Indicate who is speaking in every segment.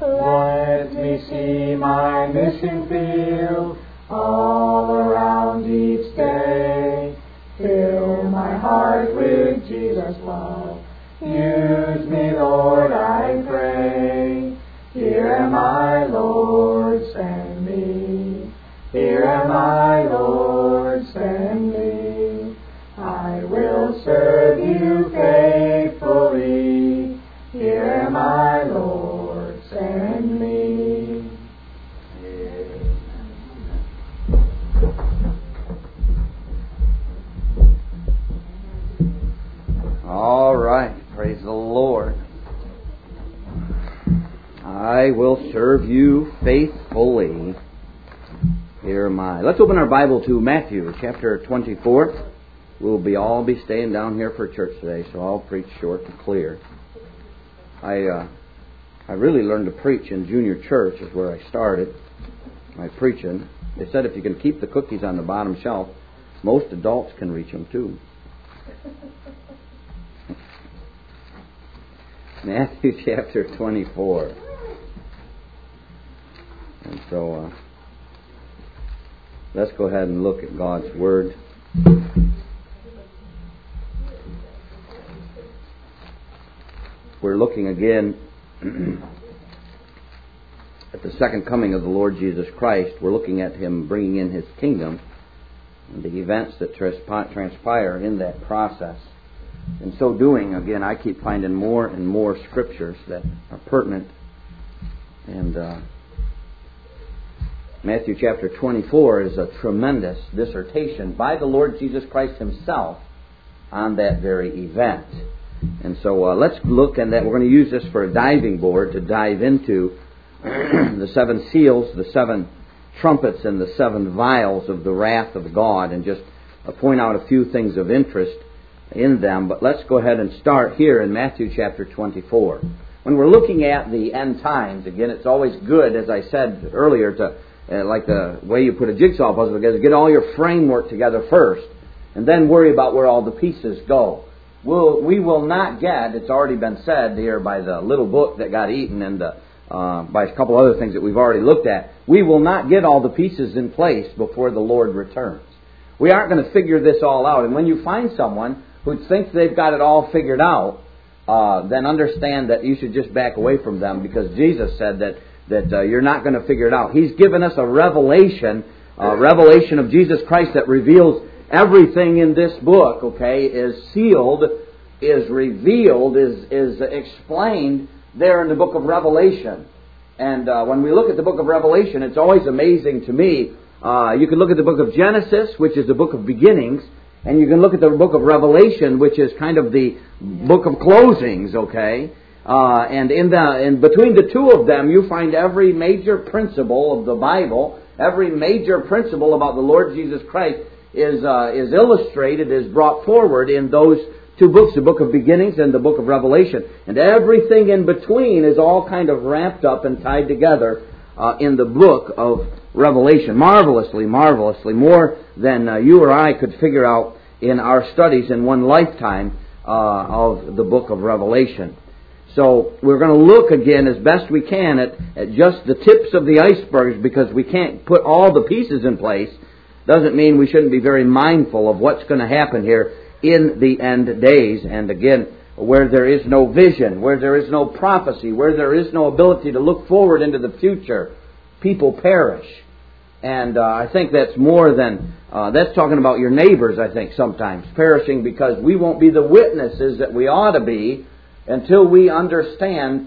Speaker 1: Let me see my mission field all around each day. Fill my heart with Jesus' love. Use me, Lord, I pray. Here am I, Lord, send me. Here am I, Lord, send me. I will serve you faithfully. Here am I, Lord, send me.
Speaker 2: All right, praise the Lord. I will serve you faithfully. Here am I. Let's open our Bible to Matthew chapter 24. We'll all be staying down here for church today, so I'll preach short and clear. I really learned to preach in junior church, is where I started my preaching. They said if you can keep the cookies on the bottom shelf, most adults can reach them too. Matthew chapter 24. And so let's go ahead and look at God's Word. We're looking again at the second coming of the Lord Jesus Christ. We're looking at Him bringing in His kingdom and the events that transpire in that process. In so doing, again, I keep finding more and more scriptures that are pertinent. And Matthew chapter 24 is a tremendous dissertation by the Lord Jesus Christ Himself on that very event. And so let's look at that. We're going to use this for a diving board to dive into the seven seals, the seven trumpets, and the seven vials of the wrath of God, and just point out a few things of interest in them. But let's go ahead and start here in Matthew chapter 24. When we're looking at the end times, again, it's always good, as I said earlier, to like the way you put a jigsaw puzzle together, get all your framework together first, and then worry about where all the pieces go. We will not get, it's already been said here by the little book that got eaten and by a couple other things that we've already looked at, we will not get all the pieces in place before the Lord returns. We aren't going to figure this all out. And when you find someone who thinks they've got it all figured out, then understand that you should just back away from them, because Jesus said that you're not going to figure it out. He's given us a revelation of Jesus Christ that reveals everything in this book, okay, is sealed, is revealed, is explained there in the book of Revelation. And when we look at the book of Revelation, it's always amazing to me. You can look at the book of Genesis, which is the book of beginnings, and you can look at the book of Revelation, which is kind of the book of closings, okay? And in between the two of them, you find every major principle of the Bible, every major principle about the Lord Jesus Christ is illustrated, is brought forward in those two books, the book of beginnings and the book of Revelation. And everything in between is all kind of wrapped up and tied together in the book of Revelation. Marvelously, more than you or I could figure out in our studies in one lifetime of the book of Revelation. So we're going to look again as best we can at just the tips of the icebergs, because we can't put all the pieces in place. Doesn't mean we shouldn't be very mindful of what's going to happen here in the end days. And again, where there is no vision, where there is no prophecy, where there is no ability to look forward into the future, people perish. And I think that's more than, that's talking about your neighbors, I think, sometimes, perishing because we won't be the witnesses that we ought to be until we understand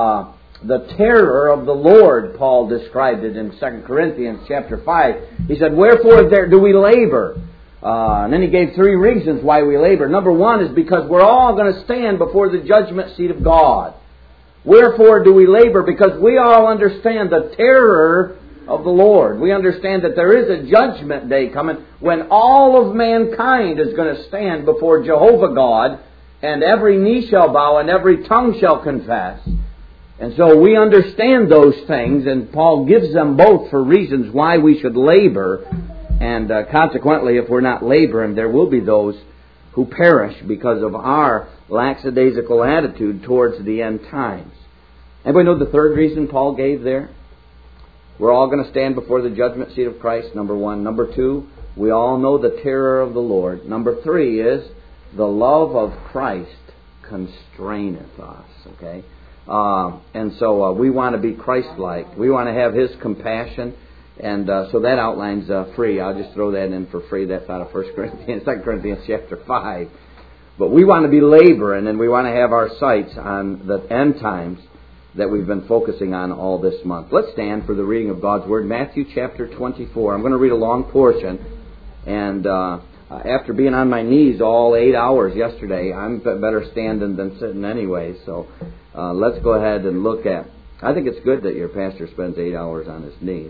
Speaker 2: the terror of the Lord. Paul described it in 2 Corinthians chapter 5. He said, "Wherefore do we labor?" And then he gave 3 reasons why we labor. Number 1 is because we're all going to stand before the judgment seat of God. Wherefore do we labor? Because we all understand the terror of the Lord. We understand that there is a judgment day coming when all of mankind is going to stand before Jehovah God, and every knee shall bow and every tongue shall confess. And so we understand those things, and Paul gives them both for reasons why we should labor. And consequently, if we're not laboring, there will be those who perish because of our lackadaisical attitude towards the end times. Anybody know the third reason Paul gave there? We're all going to stand before the judgment seat of Christ, number one. Number two, we all know the terror of the Lord. Number three is the love of Christ constraineth us. Okay? And so we want to be Christ-like. We want to have His compassion. And so that outline's free. I'll just throw that in for free. That's out of 2 Corinthians chapter 5. But we want to be laboring, and we want to have our sights on the end times that we've been focusing on all this month. Let's stand for the reading of God's Word. Matthew chapter 24. I'm going to read a long portion. And after being on my knees all 8 hours yesterday, I'm better standing than sitting anyway. So let's go ahead and look at... I think it's good that your pastor spends 8 hours on his knees.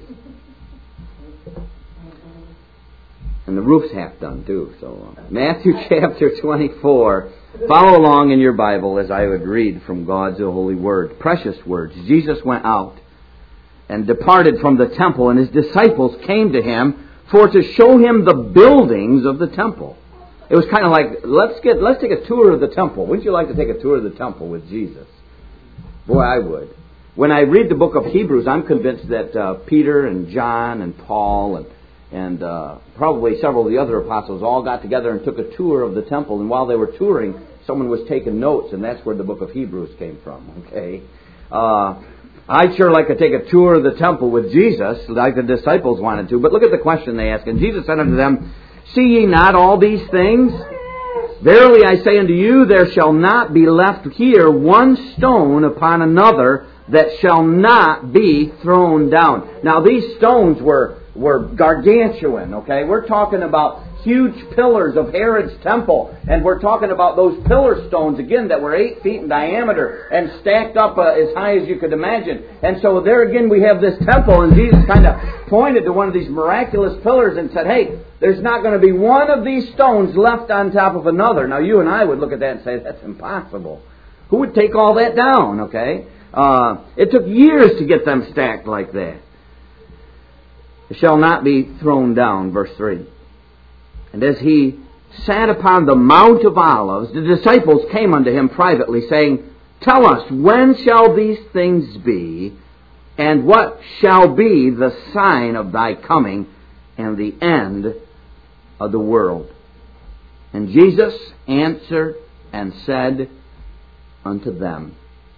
Speaker 2: And the roof's half done too. So Matthew chapter 24. Follow along in your Bible as I would read from God's holy word. Precious words. Jesus went out and departed from the temple, and His disciples came to Him for to show Him the buildings of the temple. It was kind of like, let's take a tour of the temple. Wouldn't you like to take a tour of the temple with Jesus? Boy, I would. When I read the book of Hebrews, I'm convinced that Peter and John and Paul and probably several of the other apostles all got together and took a tour of the temple. And while they were touring, someone was taking notes, and that's where the book of Hebrews came from. Okay, I'd sure like to take a tour of the temple with Jesus, like the disciples wanted to. But look at the question they asked. And Jesus said unto them, See ye not all these things? Verily I say unto you, there shall not be left here one stone upon another that shall not be thrown down. Now these stones were gargantuan, okay? We're talking about huge pillars of Herod's temple. And we're talking about those pillar stones, again, that were 8 feet in diameter and stacked up as high as you could imagine. And so there again we have this temple, and Jesus kind of pointed to one of these miraculous pillars and said, hey, there's not going to be one of these stones left on top of another. Now you and I would look at that and say, that's impossible. Who would take all that down, okay? It took years to get them stacked like that. It shall not be thrown down, verse 3. And as He sat upon the Mount of Olives, the disciples came unto Him privately, saying, Tell us, when shall these things be, and what shall be the sign of Thy coming and the end of the world? And Jesus answered and said unto them.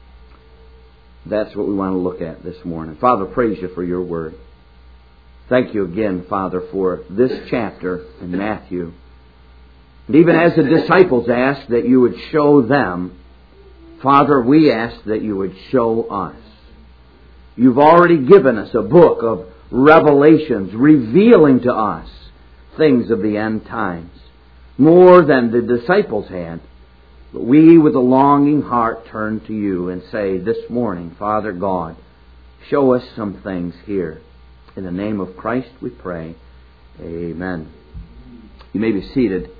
Speaker 2: That's what we want to look at this morning. Father, praise You for Your word. Thank You again, Father, for this chapter in Matthew. And even as the disciples asked that You would show them, Father, we ask that You would show us. You've already given us a book of revelations revealing to us things of the end times, more than the disciples had. But we, with a longing heart, turn to You and say this morning, Father God, show us some things here. In the name of Christ we pray. Amen. You may be seated.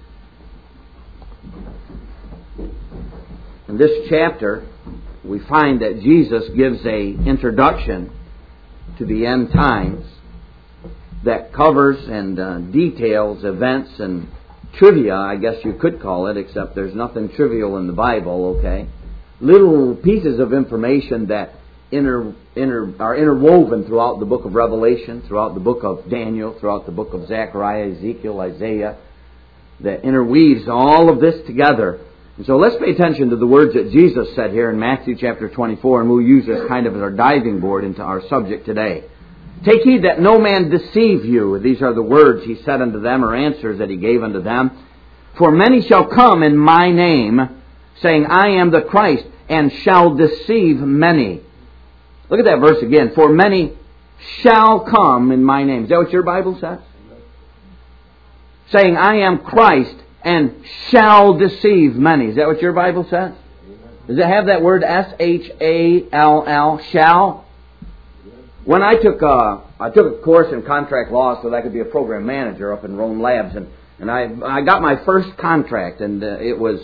Speaker 2: In this chapter, we find that Jesus gives an introduction to the end times that covers and details events and trivia, I guess you could call it, except there's nothing trivial in the Bible, okay? Little pieces of information that are interwoven throughout the book of Revelation, throughout the book of Daniel, throughout the book of Zechariah, Ezekiel, Isaiah, that interweaves all of this together. And so let's pay attention to the words that Jesus said here in Matthew chapter 24, and we'll use this kind of as our diving board into our subject today. Take heed that no man deceive you. These are the words He said unto them, or answers that He gave unto them. For many shall come in My name, saying, I am the Christ, and shall deceive many. Look at that verse again. For many shall come in My name. Is that what your Bible says? Saying, I am Christ, and shall deceive many. Is that what your Bible says? Does it have that word S-H-A-L-L, shall? When I took a course in contract law so that I could be a program manager up in Rome Labs, and I got my first contract, and it was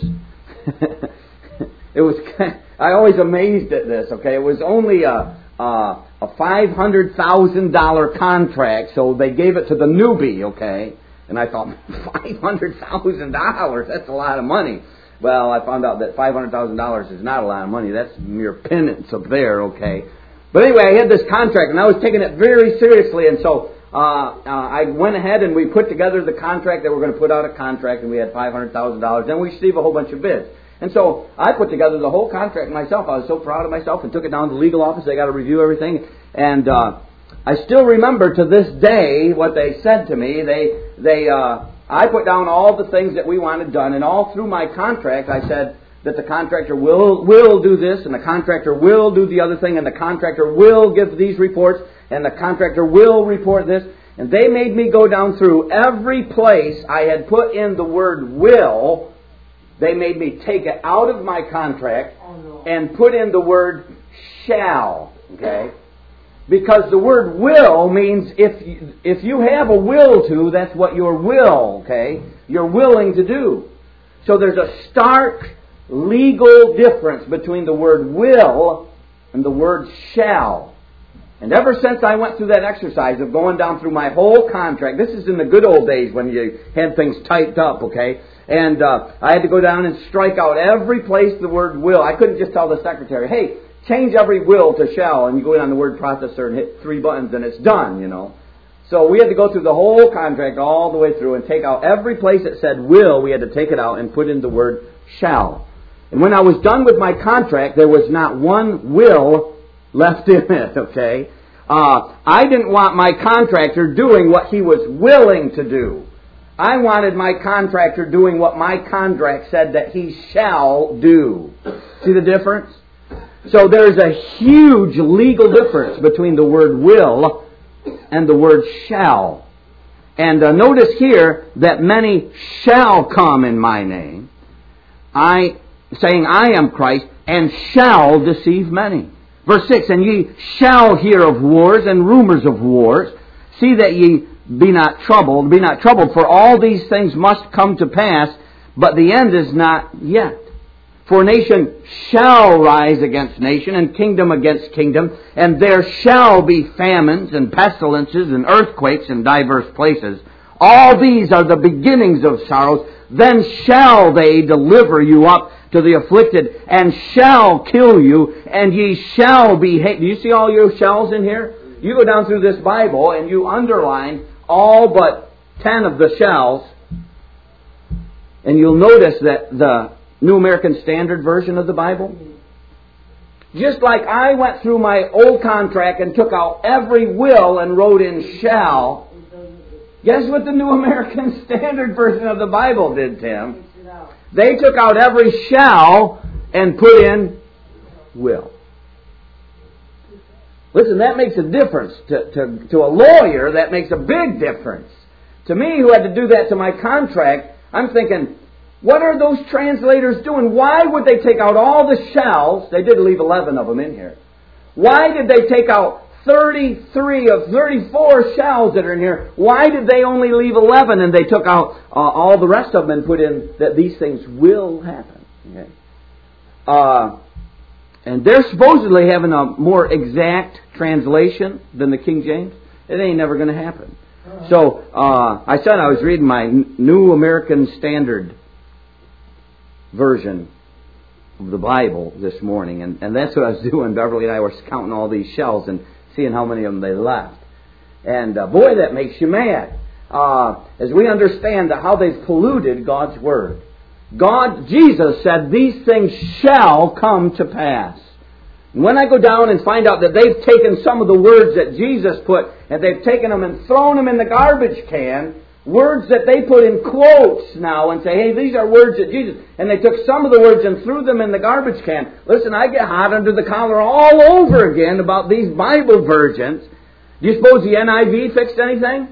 Speaker 2: I always amazed at this. Okay, it was only a $500,000 contract, so they gave it to the newbie. Okay, and I thought $500,000, that's a lot of money. Well, I found out that $500,000 is not a lot of money. That's mere pittance up there, okay? But anyway, I had this contract, and I was taking it very seriously, and so I went ahead and we put together the contract that we're going to put out a contract, and we had $500,000. Then we received a whole bunch of bids. And so I put together the whole contract myself. I was so proud of myself and took it down to the legal office. They got to review everything. And I still remember to this day what they said to me. I put down all the things that we wanted done, and all through my contract I said that the contractor will do this, and the contractor will do the other thing, and the contractor will give these reports, and the contractor will report this. And they made me go down through every place I had put in the word will. They made me take it out of my contract and put in the word shall. Okay? Because the word will means if you have a will to, that's what your will, okay? You're willing to do. So there's a stark legal difference between the word will and the word shall. And ever since I went through that exercise of going down through my whole contract, this is in the good old days when you had things typed up, okay? And I had to go down and strike out every place the word will. I couldn't just tell the secretary, hey, change every will to shall, and you go in on the word processor and hit 3 buttons and it's done, you know. So we had to go through the whole contract all the way through and take out every place that said will. We had to take it out and put in the word shall. And when I was done with my contract, there was not one will left in it, okay? I didn't want my contractor doing what he was willing to do. I wanted my contractor doing what my contract said that he shall do. See the difference? So there's a huge legal difference between the word will and the word shall. And notice here that many shall come in my name, saying I am Christ, and shall deceive many. Verse 6, and ye shall hear of wars and rumors of wars. See that ye be not troubled, for all these things must come to pass, but the end is not yet. For nation shall rise against nation, and kingdom against kingdom, and there shall be famines and pestilences and earthquakes in divers places. All these are the beginnings of sorrows. Then shall they deliver you up to the afflicted, and shall kill you, and ye shall be hated. Do you see all your shalls in here? You go down through this Bible, and you underline all but 10 of the shalls, and you'll notice that the New American Standard Version of the Bible, just like I went through my old contract and took out every will and wrote in shall, guess what the New American Standard Version of the Bible did, Tim? They took out every shall and put in will. Listen, that makes a difference. To a lawyer, that makes a big difference. To me, who had to do that to my contract, I'm thinking, what are those translators doing? Why would they take out all the shalls? They did leave 11 of them in here. Why did they take out 33 of 34 shalls that are in here? Why did they only leave 11 and they took out all the rest of them and put in that these things will happen? Okay. And they're supposedly having a more exact translation than the King James. It ain't never going to happen. So I said I was reading my New American Standard Version of the Bible this morning, and that's what I was doing. Beverly and I were counting all these shells and seeing how many of them they left. And boy, that makes you mad. As we understand how they've polluted God's Word. Jesus said, these things shall come to pass. And when I go down and find out that they've taken some of the words that Jesus put, and they've taken them and thrown them in the garbage can, words that they put in quotes now and say, hey, these are words that Jesus... And they took some of the words and threw them in the garbage can. Listen, I get hot under the collar all over again about these Bible versions. Do you suppose the NIV fixed anything?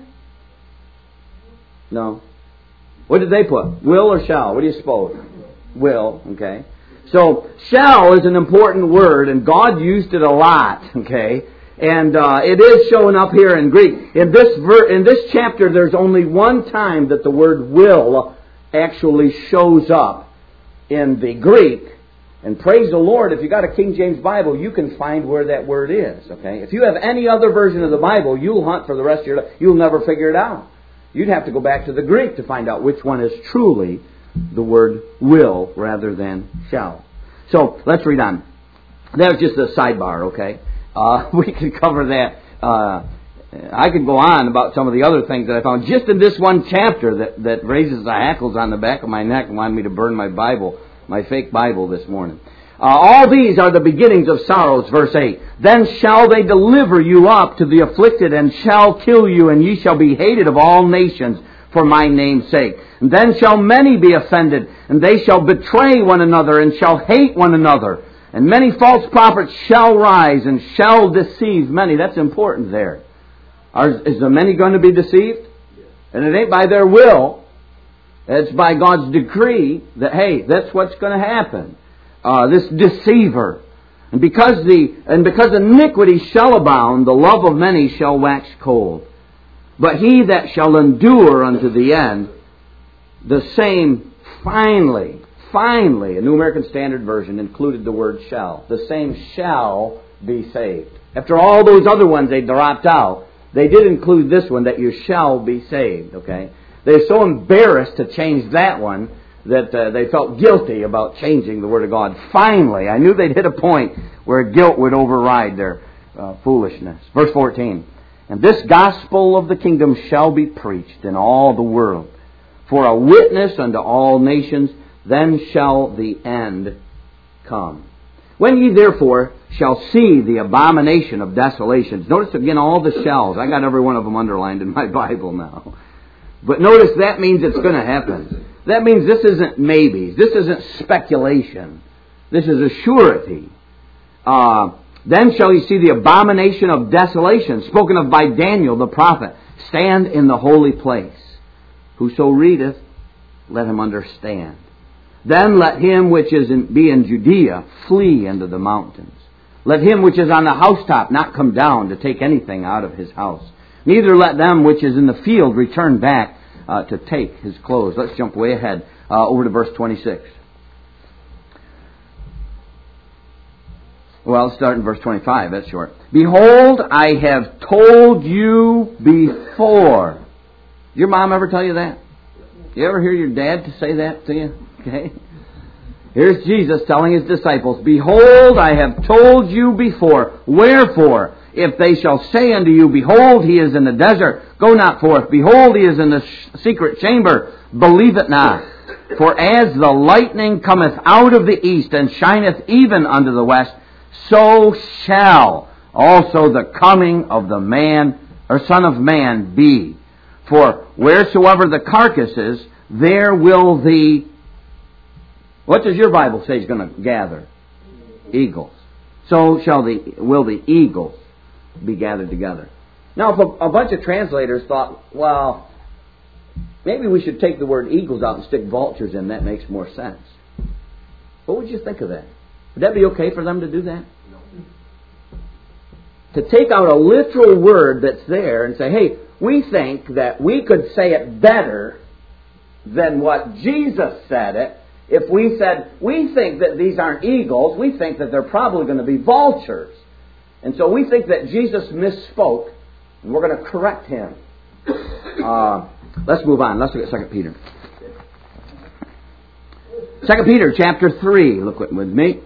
Speaker 2: No. What did they put? Will or shall? What do you suppose? Will, okay. So, shall is an important word, and God used it a lot, okay. And it is showing up here in Greek. In this chapter, there's only one time that the word will actually shows up in the Greek. And praise the Lord, if you got a King James Bible, you can find where that word is, okay. If you have any other version of the Bible, you'll hunt for the rest of your life. You'll never figure it out. You'd have to go back to the Greek to find out which one is truly the word will rather than shall. So, let's read on. That was just a sidebar, okay? We can cover that. I could go on about some of the other things that I found just in this one chapter that raises the hackles on the back of my neck and wanted me to burn my Bible, my fake Bible this morning. All these are the beginnings of sorrows, verse 8. Then shall they deliver you up to the afflicted, and shall kill you, and ye shall be hated of all nations for my name's sake. And then shall many be offended, and they shall betray one another, and shall hate one another. And many false prophets shall rise, and shall deceive many. That's important there. Is the many going to be deceived? And it ain't by their will. It's by God's decree that, hey, that's what's going to happen. This deceiver. And because iniquity shall abound, the love of many shall wax cold. But he that shall endure unto the end, the same finally, a New American Standard Version included the word shall. The same shall be saved. After all those other ones they dropped out, they did include this one, that you shall be saved. Okay, they're so embarrassed to change that one that they felt guilty about changing the Word of God. Finally, I knew they'd hit a point where guilt would override their foolishness. Verse 14. And this gospel of the kingdom shall be preached in all the world for a witness unto all nations, then shall the end come. When ye therefore shall see the abomination of desolations. Notice again all the shalls. I got every one of them underlined in my Bible now. But notice that means it's going to happen. That means this isn't maybes. This isn't speculation. This is a surety. Then shall ye see the abomination of desolation, spoken of by Daniel the prophet, stand in the holy place. Whoso readeth, let him understand. Then let him which be in Judea flee into the mountains. Let him which is on the housetop not come down to take anything out of his house. Neither let them which is in the field return back to take his clothes. Let's jump way ahead over to verse 26. Well, let's start in verse 25. That's short. Behold, I have told you before. Did your mom ever tell you that? You ever hear your dad to say that to you? Okay. Here's Jesus telling his disciples, Behold, I have told you before. Wherefore, if they shall say unto you, Behold, he is in the desert, go not forth. Behold, he is in the secret chamber, believe it not. For as the lightning cometh out of the east, and shineth even unto the west, so shall also the coming of the man, or Son of Man, be. For wheresoever the carcass is, there will the... What does your Bible say is going to gather? Eagles. So will the eagles be gathered together. Now, if a bunch of translators thought, well, maybe we should take the word eagles out and stick vultures in, that makes more sense. What would you think of that? Would that be okay for them to do that? No. To take out a literal word that's there and say, hey, we think that we could say it better than what Jesus said it. If we said, we think that these aren't eagles, we think that they're probably going to be vultures. And so we think that Jesus misspoke, and we're going to correct him. Let's move on. Let's look at 2 Peter. 2 Peter chapter 3. Look with me.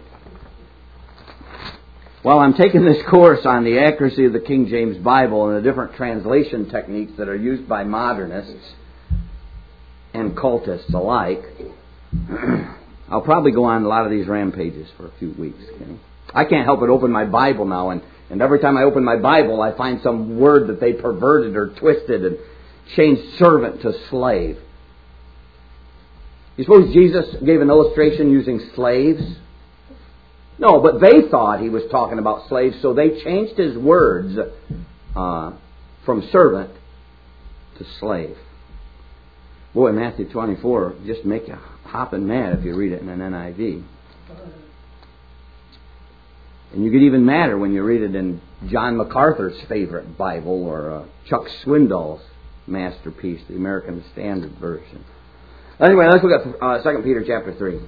Speaker 2: While I'm taking this course on the accuracy of the King James Bible and the different translation techniques that are used by modernists and cultists alike, I'll probably go on a lot of these rampages for a few weeks. Okay? I can't help but open my Bible now, and every time I open my Bible, I find some word that they perverted or twisted and changed servant to slave. You suppose Jesus gave an illustration using slaves? No, but they thought he was talking about slaves, so they changed his words from servant to slave. Boy, Matthew 24 just make you hopping mad if you read it in an NIV. And you get even madder when you read it in John MacArthur's favorite Bible or Chuck Swindoll's masterpiece, the American Standard Version. Anyway, let's look at 2 Peter chapter 3.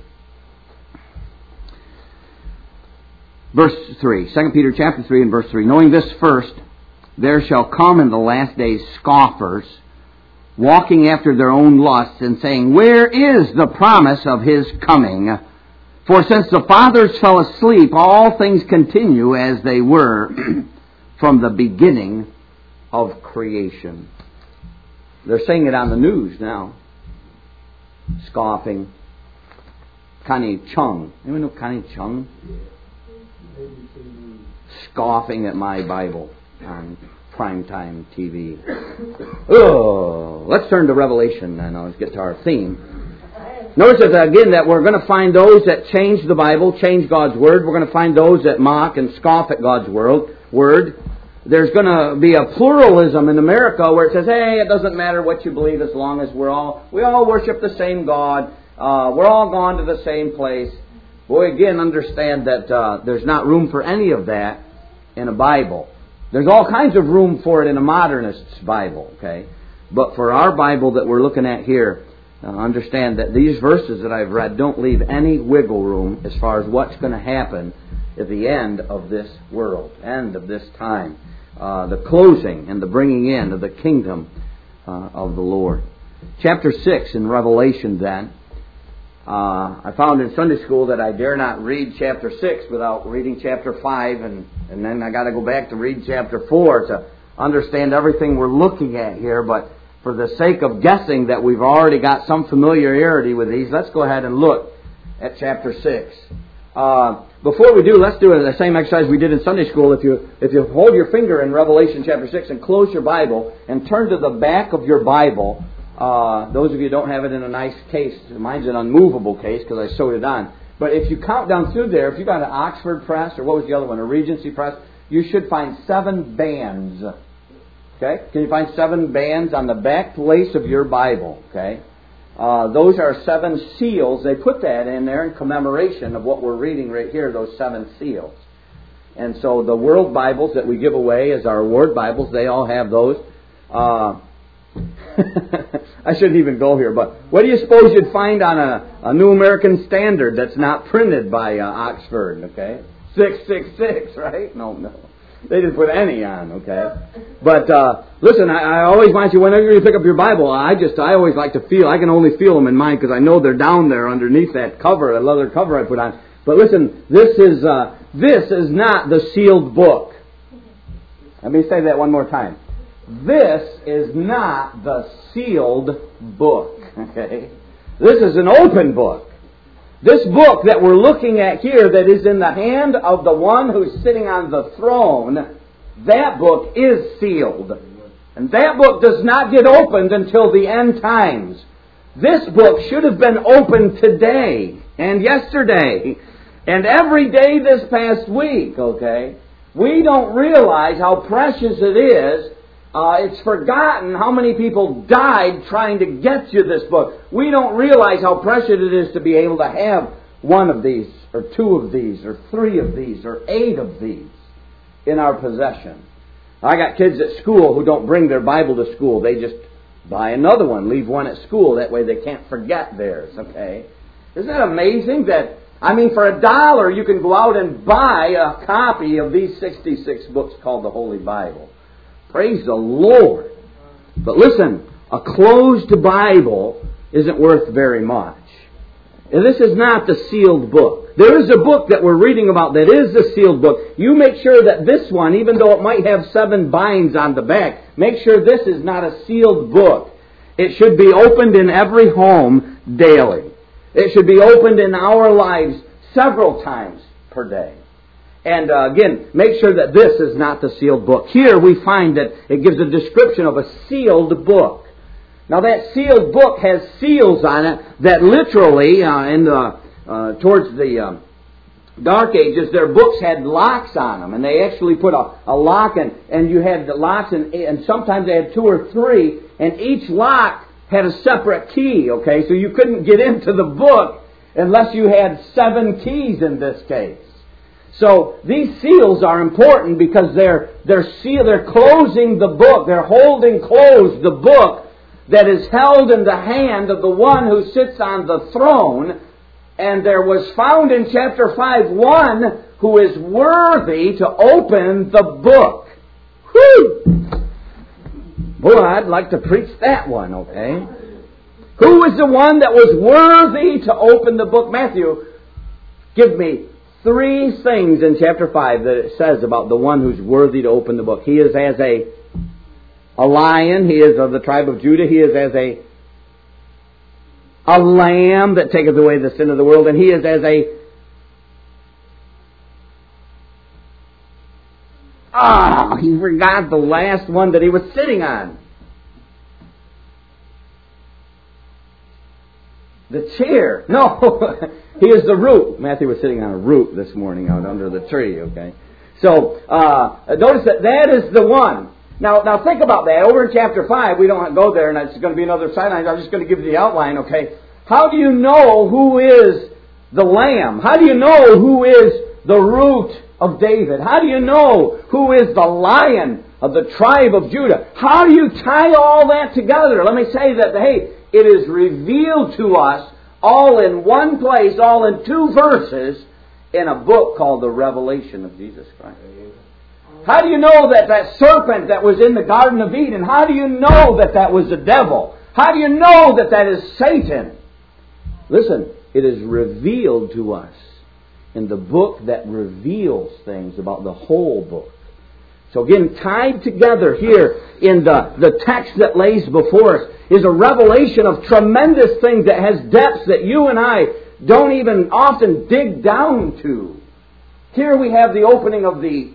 Speaker 2: Verse 3. 2 Peter chapter 3 and verse 3. Knowing this first, there shall come in the last days scoffers, walking after their own lusts and saying, "Where is the promise of His coming? For since the fathers fell asleep, all things continue as they were from the beginning of creation." They're saying it on the news now. Scoffing. Connie Chung. Anyone know Connie Chung? Scoffing at my Bible on primetime TV. Oh, let's turn to Revelation then. Let's get to our theme. Notice again that we're going to find those that change the Bible, change God's Word. We're going to find those that mock and scoff at God's Word. There's going to be a pluralism in America where it says, hey, it doesn't matter what you believe as long as we all worship the same God. We're all gone to the same place. Boy, again, understand that there's not room for any of that in a Bible. There's all kinds of room for it in a modernist's Bible, okay? But for our Bible that we're looking at here, understand that these verses that I've read don't leave any wiggle room as far as what's going to happen at the end of this world, end of this time, the closing and the bringing in of the kingdom of the Lord. Chapter 6 in Revelation then. I found in Sunday school that I dare not read chapter 6 without reading chapter 5, and then I got to go back to read chapter 4 to understand everything we're looking at here. But for the sake of guessing that we've already got some familiarity with these, let's go ahead and look at chapter 6. Before we do, let's do the same exercise we did in Sunday school. If you hold your finger in Revelation chapter 6 and close your Bible and turn to the back of your Bible. Those of you who don't have it in a nice case, mine's an unmovable case because I sewed it on. But if you count down through there, if you got an Oxford press, or what was the other one, a Regency press, you should find 7 bands. Okay? Can you find 7 bands on the back place of your Bible? Okay? Those are 7 seals. They put that in there in commemoration of what we're reading right here, those 7 seals. And so the World Bibles that we give away as our award Bibles, they all have those. I shouldn't even go here, but what do you suppose you'd find on a New American Standard that's not printed by Oxford, okay? 666, right? No. They didn't put any on, okay? But listen, I always want you, whenever you pick up your Bible, I always like to feel, I can only feel them in mine because I know they're down there underneath that cover, that leather cover I put on. But listen, this is not the sealed book. Let me say that one more time. This is not the sealed book, okay? This is an open book. This book that we're looking at here that is in the hand of the one who's sitting on the throne, that book is sealed. And that book does not get opened until the end times. This book should have been opened today and yesterday and every day this past week, okay? We don't realize how precious it is. It's forgotten how many people died trying to get you this book. We don't realize how precious it is to be able to have 1 of these, or 2 of these, or 3 of these, or 8 of these in our possession. I got kids at school who don't bring their Bible to school. They just buy another one, leave one at school. That way they can't forget theirs, okay? Isn't that amazing that, for $1 you can go out and buy a copy of these 66 books called the Holy Bible. Praise the Lord. But listen, a closed Bible isn't worth very much. And this is not the sealed book. There is a book that we're reading about that is the sealed book. You make sure that this one, even though it might have 7 binds on the back, make sure this is not a sealed book. It should be opened in every home daily. It should be opened in our lives several times per day. And again, make sure that this is not the sealed book. Here we find that it gives a description of a sealed book. Now that sealed book has seals on it that literally, towards the Dark Ages, their books had locks on them. And they actually put a lock in, and you had the locks, and sometimes they had 2 or 3, and each lock had a separate key, okay? So you couldn't get into the book unless you had 7 keys in this case. So these seals are important because they're closing the book. They're holding closed the book that is held in the hand of the one who sits on the throne. And there was found in chapter 5 one who is worthy to open the book. Whew! Oh, I'd like to preach that one, okay? Who is the one that was worthy to open the book? Matthew, give me 3 things in chapter 5 that it says about the one who's worthy to open the book. He is as a lion. He is of the tribe of Judah. He is as a lamb that taketh away the sin of the world. And he is as a... he forgot the last one that he was sitting on. The chair. No, he is the root. Matthew was sitting on a root this morning out under the tree, okay? So, notice that is the one. Now think about that. Over in chapter 5, we don't go there, and it's going to be another sideline. I'm just going to give you the outline, okay? How do you know who is the lamb? How do you know who is the root of David? How do you know who is the lion of the tribe of Judah? How do you tie all that together? Let me say that, hey, it is revealed to us all in one place, all in 2 verses, in a book called the Revelation of Jesus Christ. How do you know that serpent that was in the Garden of Eden, how do you know that was the devil? How do you know that is Satan? Listen, it is revealed to us in the book that reveals things about the whole book. So again, tied together here in the text that lays before us is a revelation of tremendous things that has depths that you and I don't even often dig down to. Here we have the opening of the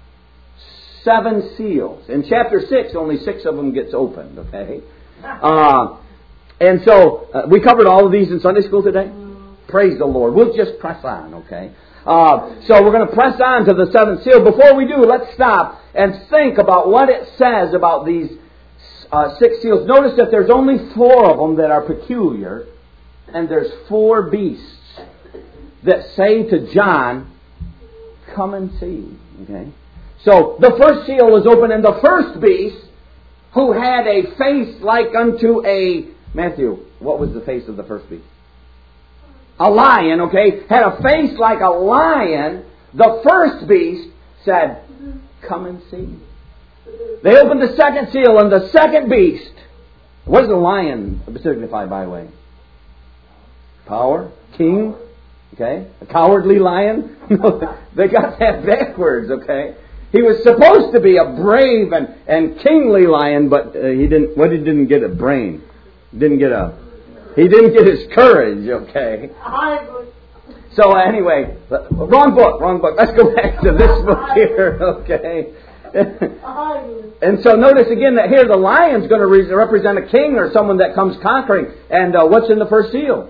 Speaker 2: 7 seals. In chapter 6, only 6 of them gets opened, okay? And so, we covered all of these in Sunday school today. Praise the Lord. We'll just press on, okay? So we're going to press on to the 7th seal. Before we do, let's stop and think about what it says about these 6 seals. Notice that there's only 4 of them that are peculiar, and there's 4 beasts that say to John, come and see. Okay? So the first seal was opened, and the first beast, who had a face like unto a... Matthew, what was the face of the first beast? A lion, okay? Had a face like a lion. The first beast said, come and see. They opened the second seal, and the second beast... What does a lion signify, by the way? Power? King? Okay? A cowardly lion? No, they got that backwards, okay? He was supposed to be a brave and kingly lion, but he didn't get a brain. He didn't get his courage, okay? So anyway, wrong book. Let's go back to this book here, okay? And so notice again that here the lion's going to represent a king or someone that comes conquering. And what's in the first seal?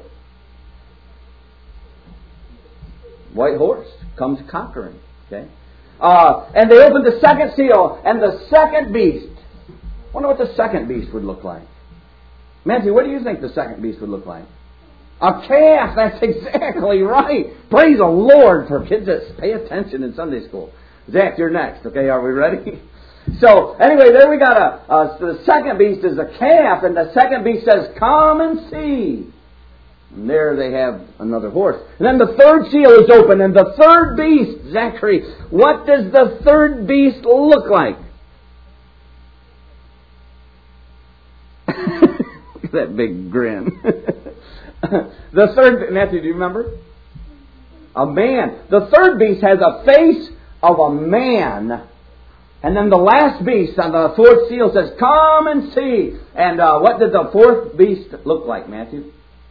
Speaker 2: White horse comes conquering, okay? And they opened the second seal, and the second beast. I wonder what the second beast would look like. Matthew, what do you think the second beast would look like? A calf. That's exactly right. Praise the Lord for kids that pay attention in Sunday school. Zach, you're next. Okay, are we ready? So, anyway, there we got the second beast is a calf, and the second beast says, come and see. And there they have another horse. And then the third seal is open, and the third beast, Zachary, what does the third beast look like? Look at that big grin. The third, Matthew, do you remember? A man. The third beast has a face of a man. And then the last beast on the fourth seal says, come and see. And what did the fourth beast look like, Matthew?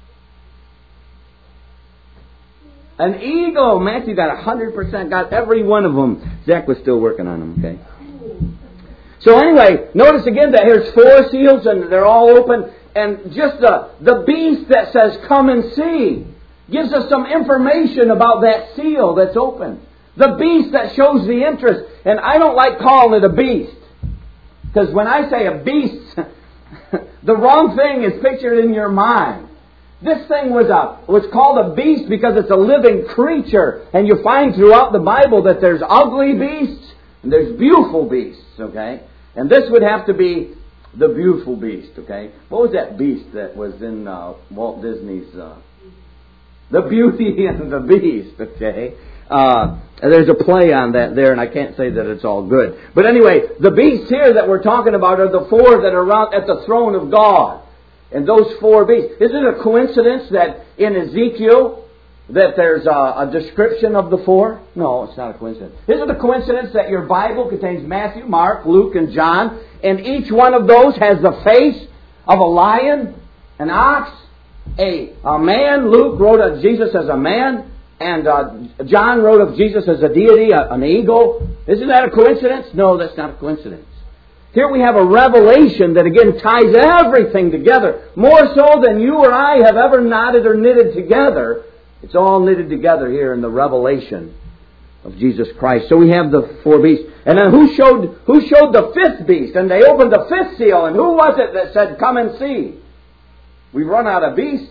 Speaker 2: An eagle. Matthew got 100%, got every one of them. Zach was still working on them, okay? So anyway, notice again that here's 4 seals and they're all open. And just the beast that says, come and see, gives us some information about that seal that's open. The beast that shows the interest. And I don't like calling it a beast. Because when I say a beast, the wrong thing is pictured in your mind. This thing was called a beast because it's a living creature. And you find throughout the Bible that there's ugly beasts and there's beautiful beasts, okay? And this would have to be the beautiful beast, okay? What was that beast that was in Walt Disney's... The Beauty and the Beast, okay? There's a play on that there, and I can't say that it's all good. But anyway, the beasts here that we're talking about are the four that are around at the throne of God. And those four beasts. Is it a coincidence that in Ezekiel that there's a description of the four? No, it's not a coincidence. Is it a coincidence that your Bible contains Matthew, Mark, Luke, and John, and each one of those has the face of a lion, an ox, a man? Luke wrote of Jesus as a man, and John wrote of Jesus as a deity, an eagle. Isn't that a coincidence? No, that's not a coincidence. Here we have a revelation that again ties everything together, more so than you or I have ever knotted or knitted together. It's all knitted together here in the revelation of Jesus Christ. So we have the four beasts. And then who showed the fifth beast? And they opened the fifth seal. And who was it that said, "Come and see"? We've run out of beasts.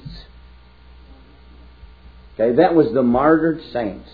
Speaker 2: Okay, that was the martyred saints.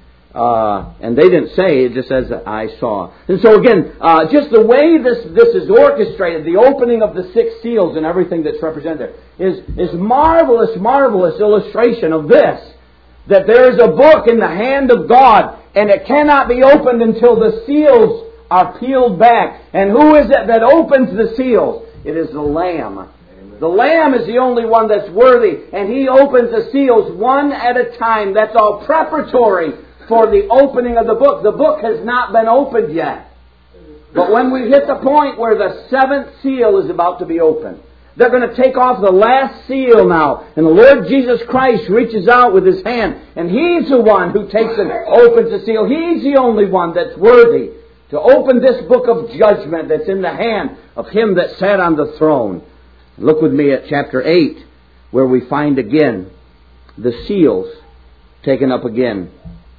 Speaker 2: And they didn't say, it just says, "I saw." And so again, just the way this is orchestrated, the opening of the six seals and everything that's represented there, is marvelous illustration of this. That there is a book in the hand of God, and it cannot be opened until the seals are peeled back. And who is it that opens the seals? It is the Lamb. Amen. The Lamb is the only one that's worthy, and He opens the seals one at a time. That's all preparatory for the opening of the book. The book has not been opened yet. But when we hit the point where the seventh seal is about to be opened, they're going to take off the last seal now. And the Lord Jesus Christ reaches out with His hand. And He's the one who takes and opens the seal. He's the only one that's worthy to open this book of judgment that's in the hand of Him that sat on the throne. Look with me at chapter 8, where we find again the seals taken up again.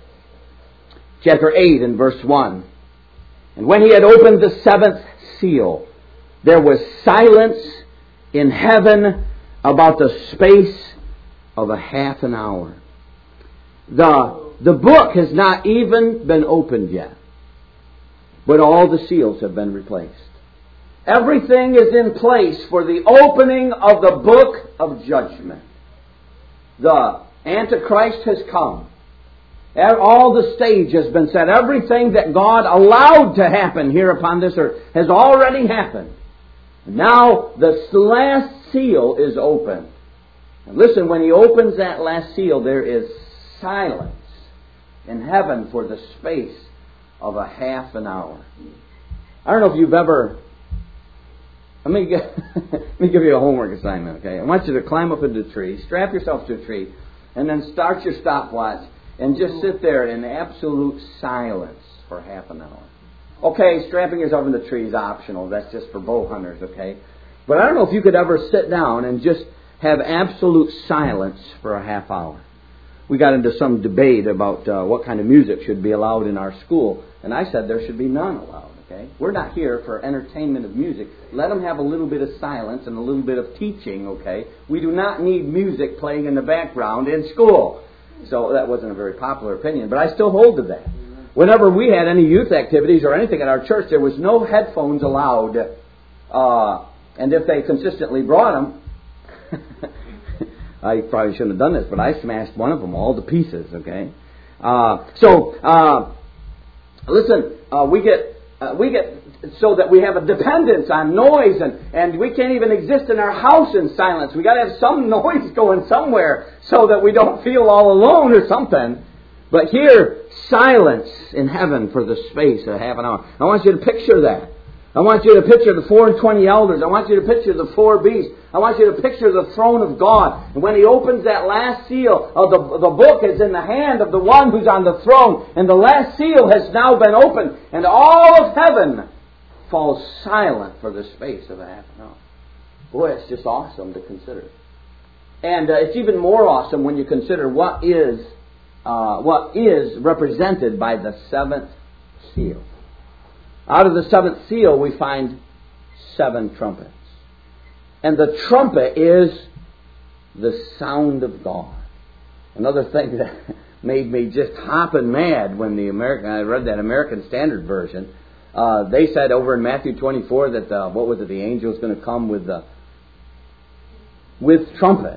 Speaker 2: Chapter 8 and verse 1. "And when He had opened the seventh seal, there was silence in heaven about the space of a half an hour." The book has not even been opened yet, but all the seals have been replaced. Everything is in place for the opening of the book of judgment. The Antichrist has come. All the stage has been set. Everything that God allowed to happen here upon this earth has already happened. Now the last seal is open. And listen, when He opens that last seal, there is silence in heaven for the space of a half an hour. I don't know if you've ever... Let me give you a homework assignment, okay? I want you to climb up into a tree, strap yourself to a tree, and then start your stopwatch and just sit there in absolute silence for half an hour. Okay, strapping yourself in the tree is optional. That's just for bow hunters, okay? But I don't know if you could ever sit down and just have absolute silence for a half hour. We got into some debate about what kind of music should be allowed in our school, and I said there should be none allowed, okay? We're not here for entertainment of music. Let them have a little bit of silence and a little bit of teaching, okay? We do not need music playing in the background in school. So that wasn't a very popular opinion, but I still hold to that. Whenever we had any youth activities or anything at our church, there was no headphones allowed. And if they consistently brought them, I probably shouldn't have done this, but I smashed one of them all to pieces, okay? Listen, we get so that we have a dependence on noise, and we can't even exist in our house in silence. We got to have some noise going somewhere so that we don't feel all alone or something. But here, silence in heaven for the space of half an hour. I want you to picture that. I want you to picture the 24 elders. I want you to picture the four beasts. I want you to picture the throne of God. And when He opens that last seal, the book is in the hand of the one who's on the throne. And the last seal has now been opened. And all of heaven falls silent for the space of a half an hour. Boy, it's just awesome to consider. And it's even more awesome when you consider what is represented by the seventh seal. Out of the seventh seal we find 7 trumpets. And the trumpet is the sound of God. Another thing that made me just hopping mad when I read that American Standard Version. They said over in Matthew 24 that the angel is going to come with trumpets.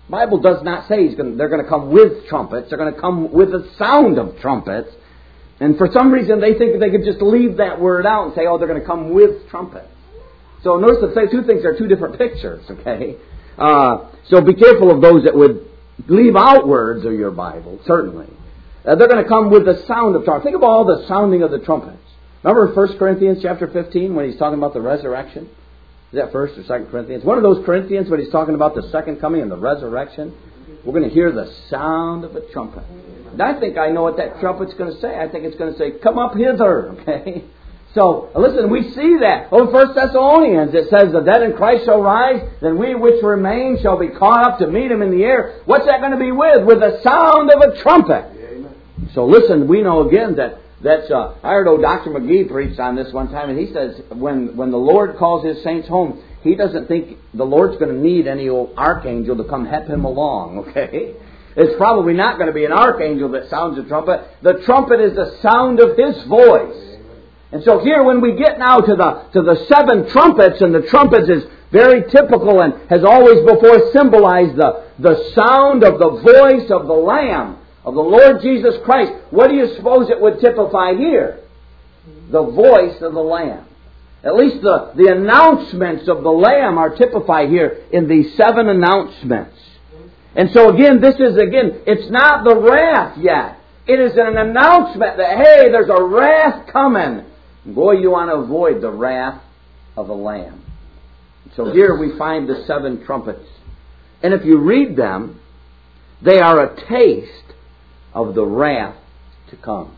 Speaker 2: The Bible does not say they're going to come with trumpets. They're going to come with the sound of trumpets. And for some reason they think that they could just leave that word out and say, oh, they're going to come with trumpets. So notice that two things are two different pictures, okay? So be careful of those that would leave out words of your Bible, certainly. They're going to come with the sound of trumpets. Think about all the sounding of the trumpets. Remember 1 Corinthians chapter 15 when he's talking about the resurrection? Is that 1st or 2nd Corinthians? One of those Corinthians when he's talking about the second coming and the resurrection. We're going to hear the sound of a trumpet. And I think I know what that trumpet's going to say. I think it's going to say, come up hither, okay? So, listen, we see that. Oh, 1 Thessalonians, it says, the dead in Christ shall rise, then we which remain shall be caught up to meet Him in the air. What's that going to be with? With the sound of a trumpet. Amen. So listen, we know again that's I heard Dr. McGee preached on this one time, and he says when the Lord calls His saints home, He doesn't think the Lord's going to need any old archangel to come help Him along, okay? It's probably not going to be an archangel that sounds the trumpet. The trumpet is the sound of His voice. And so here when we get now to the 7 trumpets, and the trumpets is very typical and has always before symbolized the sound of the voice of the Lamb, of the Lord Jesus Christ. What do you suppose it would typify here? The voice of the Lamb. At least the announcements of the Lamb are typified here in these 7 announcements. And so again, it's not the wrath yet. It is an announcement that, hey, there's a wrath coming. Boy, you want to avoid the wrath of the Lamb. So here we find the 7 trumpets. And if you read them, they are a taste of the wrath to come.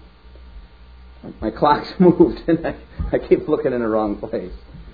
Speaker 2: My clock's moved and I keep looking in the wrong place.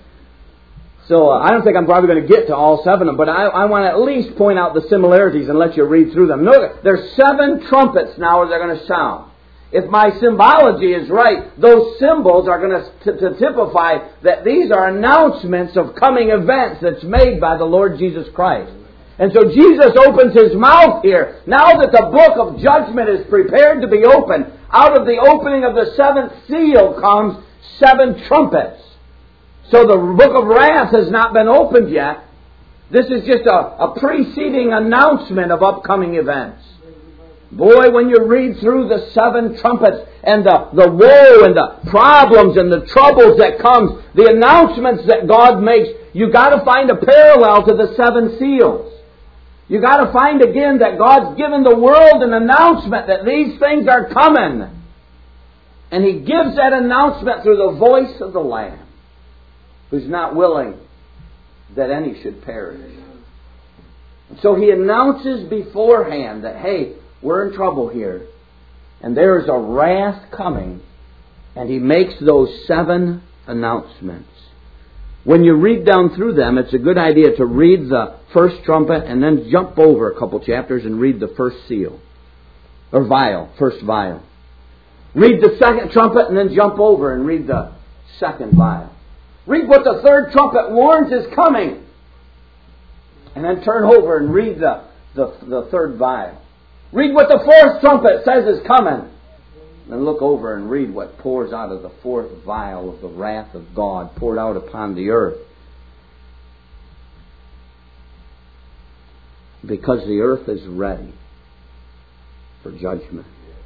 Speaker 2: So I don't think I'm probably going to get to all 7 of them, but I want to at least point out the similarities and let you read through them. Notice, there's 7 trumpets now that are going to sound. If my symbology is right, those symbols are going to typify that these are announcements of coming events that's made by the Lord Jesus Christ. And so Jesus opens His mouth here. Now that the book of judgment is prepared to be opened, out of the opening of the 7th seal comes 7 trumpets. So the book of wrath has not been opened yet. This is just a preceding announcement of upcoming events. Boy, when you read through the 7 trumpets and the woe and the problems and the troubles that comes, the announcements that God makes, you got to find a parallel to the 7 seals. You got to find again that God's given the world an announcement that these things are coming. And He gives that announcement through the voice of the Lamb, who's not willing that any should perish. So He announces beforehand that, hey, we're in trouble here. And there is a wrath coming. And He makes those 7 announcements. When you read down through them, it's a good idea to read the first trumpet and then jump over a couple chapters and read the first seal. Or vial, first vial. Read the second trumpet and then jump over and read the second vial. Read what the third trumpet warns is coming. And then turn over and read the third vial. Read what the fourth trumpet says is coming. Then look over and read what pours out of the 4th vial of the wrath of God poured out upon the earth. Because the earth is ready for judgment.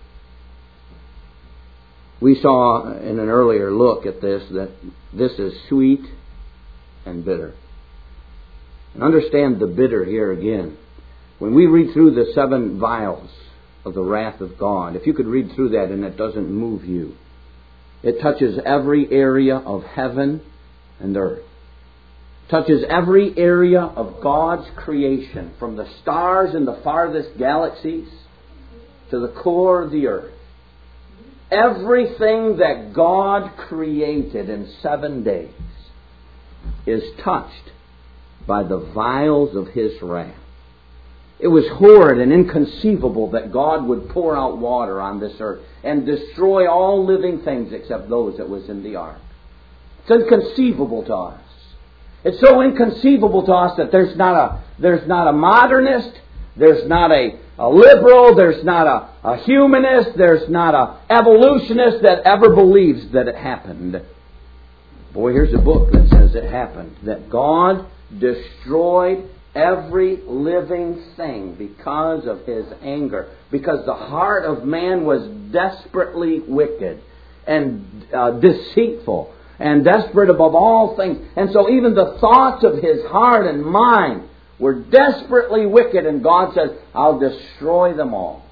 Speaker 2: We saw in an earlier look at this that this is sweet and bitter. And understand the bitter here again. When we read through the 7 vials of the wrath of God, if you could read through that and it doesn't move you, it touches every area of heaven and earth. Touches every area of God's creation, from the stars in the farthest galaxies to the core of the earth. Everything that God created in 7 days is touched by the vials of His wrath. It was horrid and inconceivable that God would pour out water on this earth and destroy all living things except those that was in the ark. It's inconceivable to us. It's so inconceivable to us that there's not a modernist, there's not a liberal, there's not a humanist, there's not a evolutionist that ever believes that it happened. Boy, here's a book that says it happened. That God destroyed every living thing because of His anger. Because the heart of man was desperately wicked and deceitful and desperate above all things. And so even the thoughts of his heart and mind were desperately wicked. And God says, I'll destroy them all.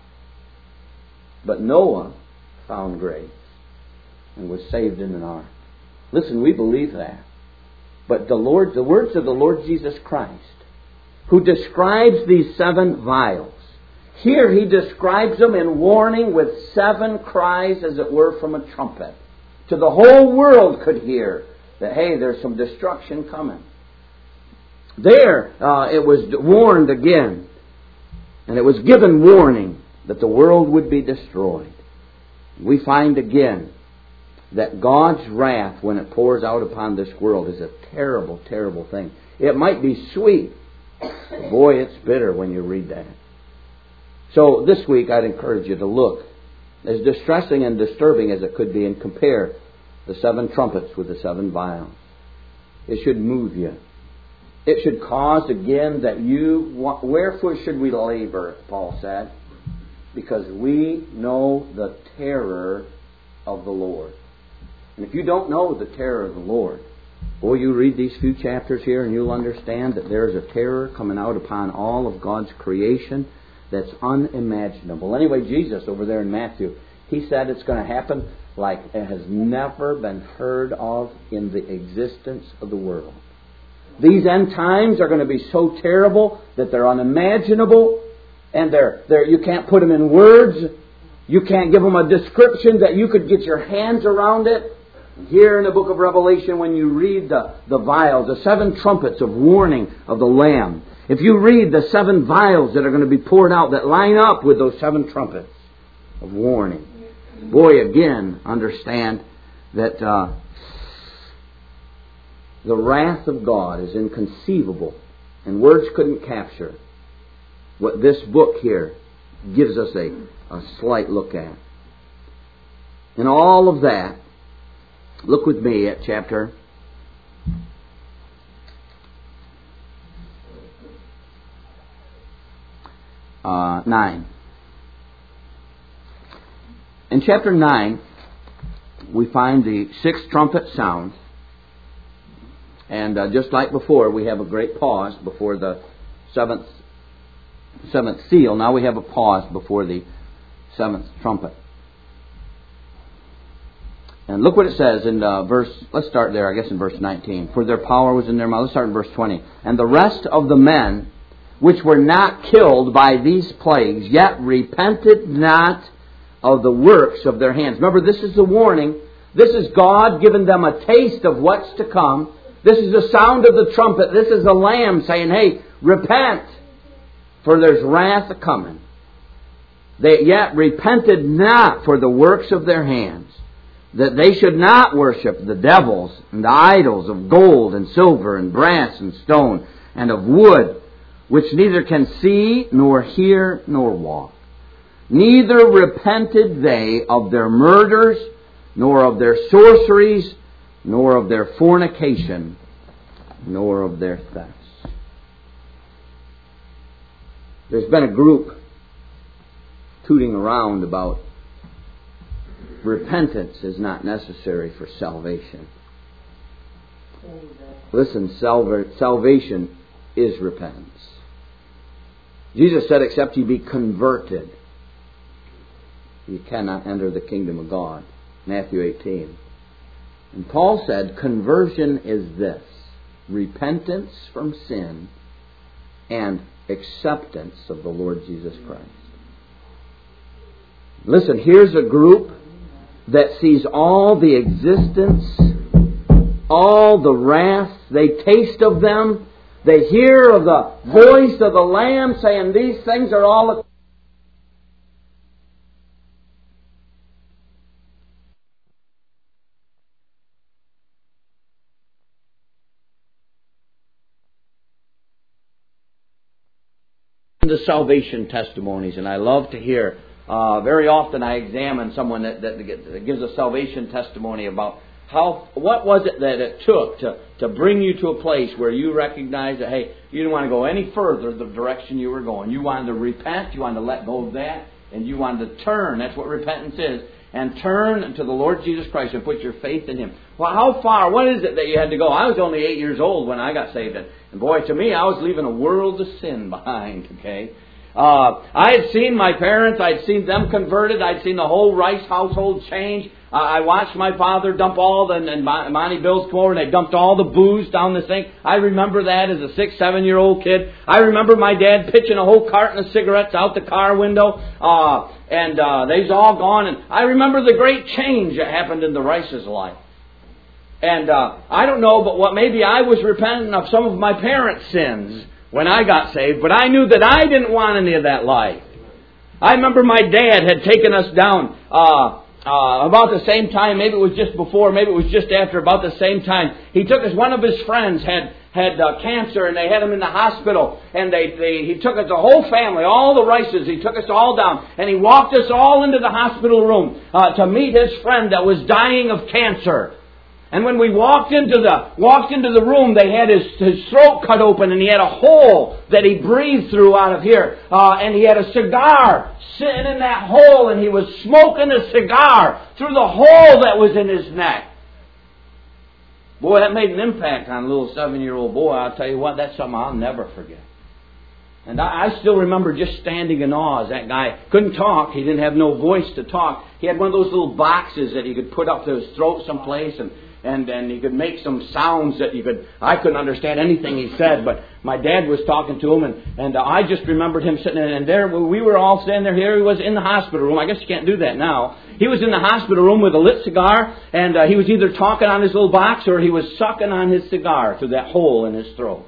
Speaker 2: But Noah found grace and was saved in an ark. Listen, we believe that. But the words of the Lord Jesus Christ, who describes these 7 vials, here He describes them in warning with 7 cries, as it were, from a trumpet. So the whole world could hear that, hey, there's some destruction coming. There, it was warned again. And it was given warning that the world would be destroyed. We find again that God's wrath, when it pours out upon this world, is a terrible, terrible thing. It might be sweet. But boy, it's bitter when you read that. So this week I'd encourage you to look, as distressing and disturbing as it could be, and compare the 7 trumpets with the 7 vials. It should move you. It should cause again that wherefore should we labor, Paul said? Because we know the terror of the Lord. And if you don't know the terror of the Lord, boy, you read these few chapters here and you'll understand that there's a terror coming out upon all of God's creation that's unimaginable. Anyway, Jesus over there in Matthew, He said it's going to happen like it has never been heard of in the existence of the world. These end times are going to be so terrible that they're unimaginable, and you can't put them in words. You can't give them a description that you could get your hands around it. Here in the book of Revelation, when you read the vials, the 7 trumpets of warning of the Lamb, if you read the 7 vials that are going to be poured out that line up with those 7 trumpets of warning, boy, again, understand that the wrath of God is inconceivable, and words couldn't capture what this book here gives us a slight look at. In all of that, look with me at chapter 9. In chapter 9, we find the 6th trumpet sound. And just like before, we have a great pause before the seventh seal. Now we have a pause before the 7th trumpet. And look what it says in let's start there, I guess in verse 19. For their power was in their mouth. Let's start in verse 20. And the rest of the men which were not killed by these plagues, yet repented not of the works of their hands. Remember, this is the warning. This is God giving them a taste of what's to come. This is the sound of the trumpet. This is the Lamb saying, hey, repent, for there's wrath coming. They yet repented not for the works of their hands, that they should not worship the devils and the idols of gold and silver and brass and stone and of wood, which neither can see nor hear nor walk. Neither repented they of their murders, nor of their sorceries, nor of their fornication, nor of their thefts. There's been a group tooting around about repentance is not necessary for salvation. Listen, salvation is repentance. Jesus said, except ye be converted, you cannot enter the kingdom of God. Matthew 18. And Paul said, conversion is this: repentance from sin and acceptance of the Lord Jesus Christ. Listen, here's a group that sees all the existence, all the wrath. They taste of them. They hear of the voice of the Lamb saying these things are all the salvation testimonies. And I love to hear, very often I examine someone that gives a salvation testimony about what was it that it took to bring you to a place where you recognized that, hey, you didn't want to go any further the direction you were going. You wanted to repent, you wanted to let go of that, and you wanted to turn. That's what repentance is. And turn to the Lord Jesus Christ and put your faith in Him. Well, how far? What is it that you had to go? I was only 8 years old when I got saved. And boy, to me, I was leaving a world of sin behind, okay? I had seen my parents. I'd seen them converted. I'd seen the whole Rice household change. I watched my father dump and Monty Bills come over and they dumped all the booze down the sink. I remember that as a 6, 7-year-old kid. I remember my dad pitching a whole carton of cigarettes out the car window. And they's all gone. And I remember the great change that happened in the Rice's life. And I don't know, but maybe I was repentant of some of my parents' sins when I got saved, but I knew that I didn't want any of that life. I remember my dad had taken us down about the same time, maybe it was just before, maybe it was just after, about the same time. He took us, one of his friends had cancer, and they had him in the hospital, and he took us, the whole family, all the Rices, he took us all down, and he walked us all into the hospital room to meet his friend that was dying of cancer. And when we walked into the room, they had his throat cut open, and he had a hole that he breathed through out of here. And he had a cigar sitting in that hole, and he was smoking a cigar through the hole that was in his neck. Boy, that made an impact on a little 7-year-old boy. I'll tell you what, that's something I'll never forget. And I still remember just standing in awe as that guy couldn't talk. He didn't have no voice to talk. He had one of those little boxes that he could put up to his throat someplace, and he could make some sounds that I couldn't understand anything he said, but my dad was talking to him, and I just remembered him sitting there, and there we were all standing there. Here he was in the hospital room. I guess you can't do that now. He was in the hospital room with a lit cigar, and he was either talking on his little box or he was sucking on his cigar through that hole in his throat.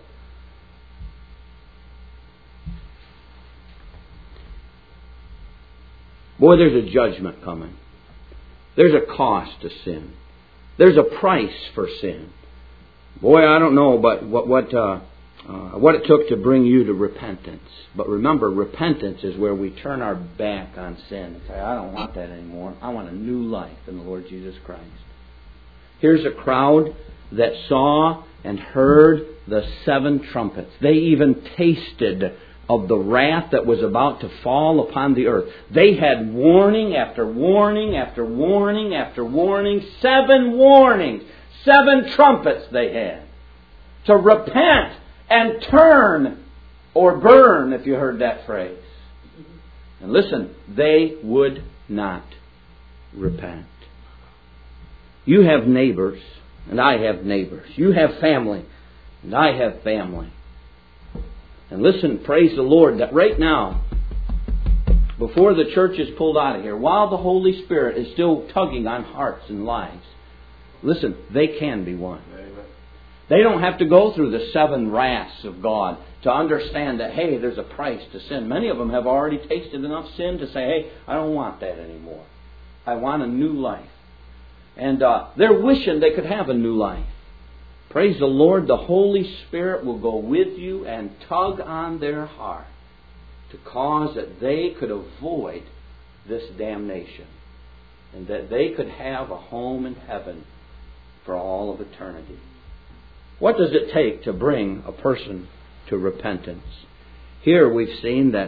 Speaker 2: Boy, there's a judgment coming. There's a cost to sin. There's a price for sin. Boy, I don't know, but what it took to bring you to repentance. But remember, repentance is where we turn our back on sin and say, I don't want that anymore. I want a new life in the Lord Jesus Christ. Here's a crowd that saw and heard the 7 trumpets. They even tasted of the wrath that was about to fall upon the earth. They had warning after warning after warning after warning. 7 warnings. 7 trumpets they had. To repent and turn or burn, if you heard that phrase. And listen, they would not repent. You have neighbors, and I have neighbors. You have family, and I have family. And listen, praise the Lord, that right now, before the church is pulled out of here, while the Holy Spirit is still tugging on hearts and lives, listen, they can be won. They don't have to go through the 7 wraths of God to understand that, hey, there's a price to sin. Many of them have already tasted enough sin to say, hey, I don't want that anymore. I want a new life. And they're wishing they could have a new life. Praise the Lord, the Holy Spirit will go with you and tug on their heart to cause that they could avoid this damnation and that they could have a home in heaven for all of eternity. What does it take to bring a person to repentance? Here we've seen that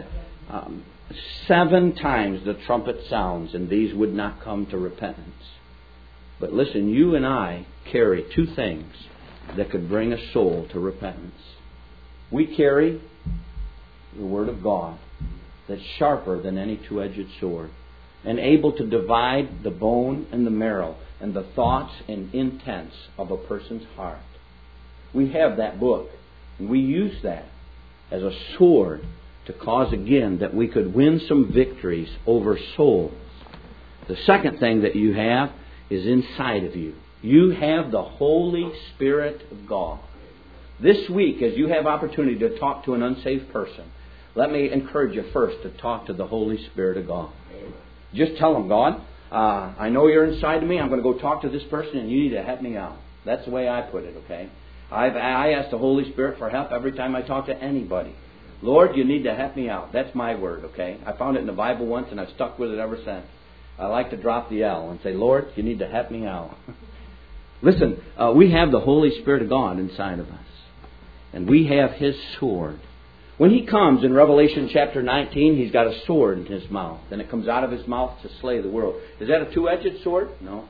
Speaker 2: 7 times the trumpet sounds and these would not come to repentance. But listen, you and I carry 2 things that could bring a soul to repentance. We carry the Word of God that's sharper than any 2-edged sword and able to divide the bone and the marrow and the thoughts and intents of a person's heart. We have that book, and we use that as a sword to cause again that we could win some victories over souls. The second thing that you have is inside of you. You have the Holy Spirit of God. This week, as you have opportunity to talk to an unsaved person, let me encourage you first to talk to the Holy Spirit of God. Just tell them, God, I know you're inside of me. I'm going to go talk to this person and you need to help me out. That's the way I put it, okay? I ask the Holy Spirit for help every time I talk to anybody. Lord, you need to help me out. That's my word, okay? I found it in the Bible once and I've stuck with it ever since. I like to drop the L and say, Lord, you need to help me out. Listen, we have the Holy Spirit of God inside of us. And we have His sword. When He comes in Revelation chapter 19, He's got a sword in His mouth. And it comes out of His mouth to slay the world. Is that a two-edged sword? No.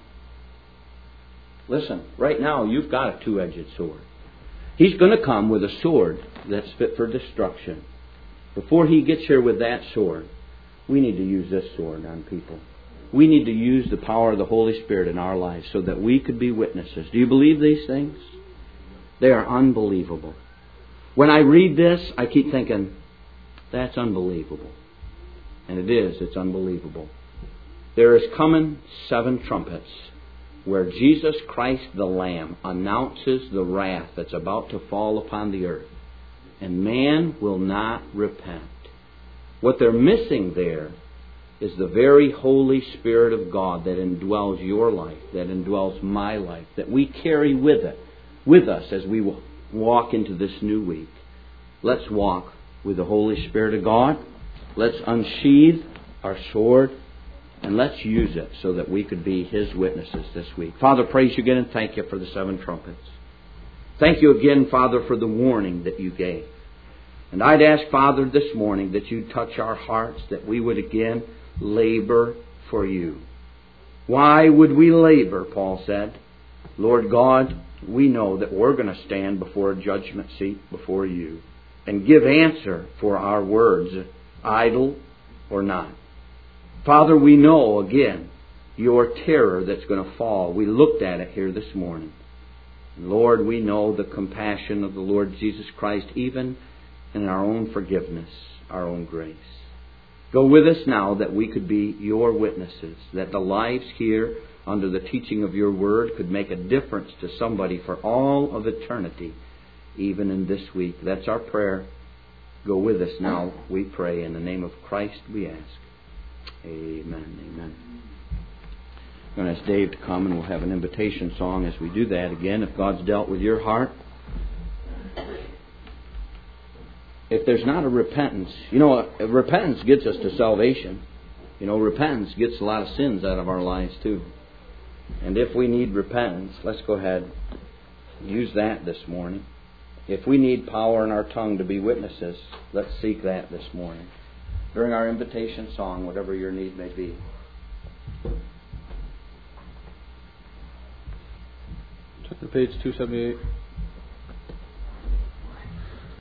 Speaker 2: Listen, right now you've got a two-edged sword. He's going to come with a sword that's fit for destruction. Before He gets here with that sword, we need to use this sword on people. We need to use the power of the Holy Spirit in our lives so that we could be witnesses. Do you believe these things? They are unbelievable. When I read this, I keep thinking, that's unbelievable. And it is. It's unbelievable. There is coming 7 trumpets where Jesus Christ the Lamb announces the wrath that's about to fall upon the earth. And man will not repent. What they're missing there is the very Holy Spirit of God that indwells your life, that indwells my life, that we carry with us as we walk into this new week. Let's walk with the Holy Spirit of God. Let's unsheathe our sword and let's use it so that we could be His witnesses this week. Father, praise You again and thank You for the 7 trumpets. Thank You again, Father, for the warning that You gave. And I'd ask, Father, this morning that You'd touch our hearts, that we would again labor for You. Why would we labor, Paul said. Lord God, we know that we're going to stand before a judgment seat before You and give answer for our words, idle or not. Father, we know again Your terror that's going to fall. We looked at it here this morning. Lord, we know the compassion of the Lord Jesus Christ even in our own forgiveness, our own grace. Go with us now that we could be Your witnesses, that the lives here under the teaching of Your Word could make a difference to somebody for all of eternity, even in this week. That's our prayer. Go with us now, we pray. In the name of Christ we ask. Amen. Amen. I'm going to ask Dave to come and we'll have an invitation song as we do that again. If God's dealt with your heart, if there's not a repentance, repentance gets us to salvation. Repentance gets a lot of sins out of our lives too. And if we need repentance, let's go ahead and use that this morning. If we need power in our tongue to be witnesses, let's seek that this morning. During our invitation song, whatever your need may be.
Speaker 3: Check the page 278.